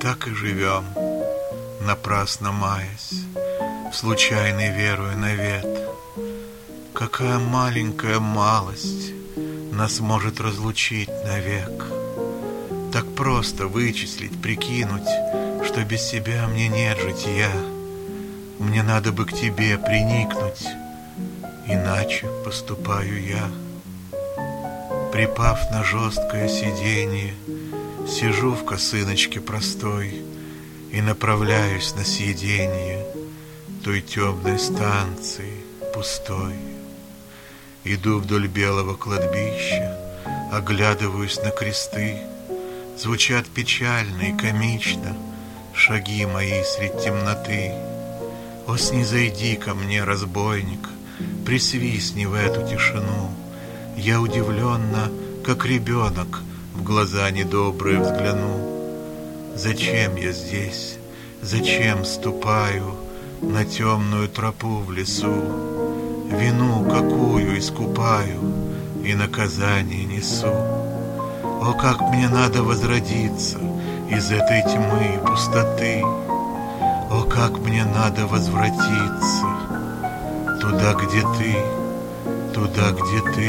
так и живем, напрасно маясь, в случайной веруя навет. Какая маленькая малость нас может разлучить навек. Так просто вычислить, прикинуть, что без тебя мне нет жития. Мне надо бы к тебе приникнуть, иначе поступаю я. Припав на жесткое сиденье, сижу в косыночке простой и направляюсь на съеденье той темной станции пустой. Иду вдоль белого кладбища, оглядываюсь на кресты. Звучат печально и комично шаги мои средь темноты. О, снизойди ко мне, разбойник, присвистни в эту тишину. Я удивленно, как ребенок, в глаза недобрые взгляну. Зачем я здесь? Зачем ступаю на темную тропу в лесу? Вину какую искупаю и наказание несу. О, как мне надо возродиться из этой тьмы и пустоты! О, как мне надо возвратиться туда, где ты, туда, где ты.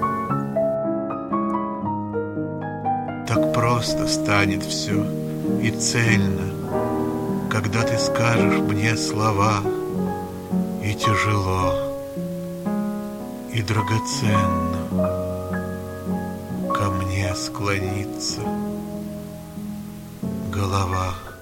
Так просто станет все и цельно, когда ты скажешь мне слова, и тяжело, и драгоценно ко мне склонится голова.